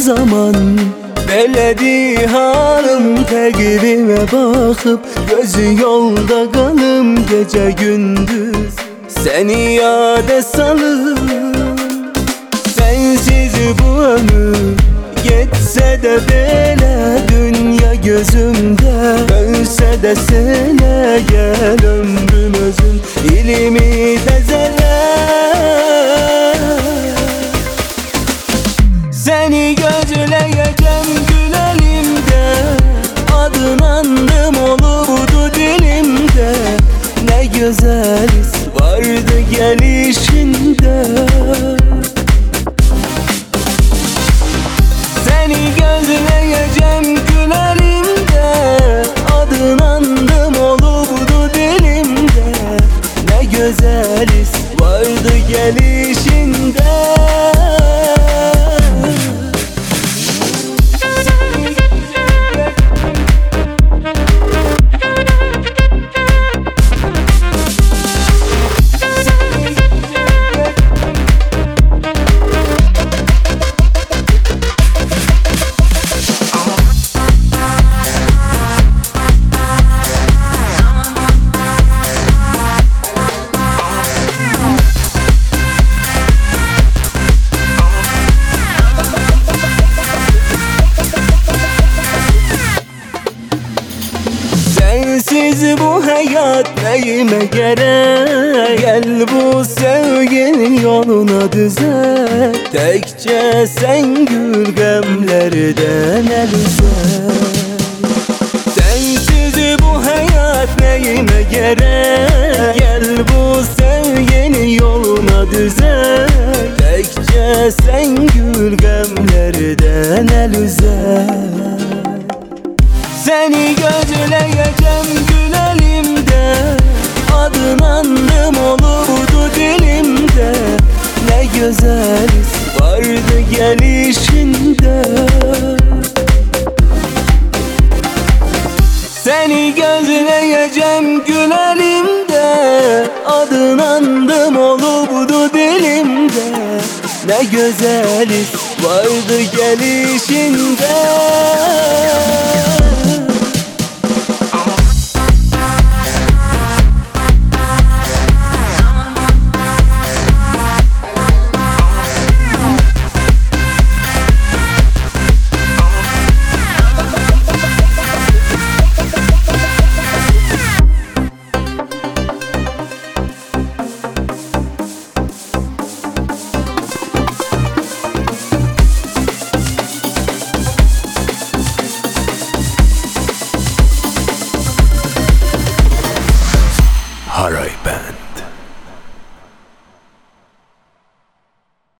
zaman. Beledi hanım tegrime bakıp, gözü yolda kalım gece gündüz seni yâde salım. Sensiz bu ömür geçse de bele, dünya gözümde dönse de sene, gel ömrüm özün ilimi tezele. Seni gözleyeceğim gül elimde, adın andım olurdu dilimde. Ne güzel his vardı gelişinde. Seni gözleyeceğim gül elimde, adın andım olurdu dilimde. Ne güzel his vardı gelişinde. Sensiz bu hayat neyime gerek, gel bu sevginin yoluna düzel. Tekçe sen gül gemlerden el üzer. Sensiz bu hayat neyime gerek, gel bu sevginin yoluna düzel. Tekçe sen gül gemlerden el üzer. Seni gözleyeceğim gül elimde, adın andım olurdu dilimde. Ne güzel his vardı gelişinde. Seni gözleyeceğim gül elimde, adın andım olurdu dilimde. Ne güzel his vardı gelişinde.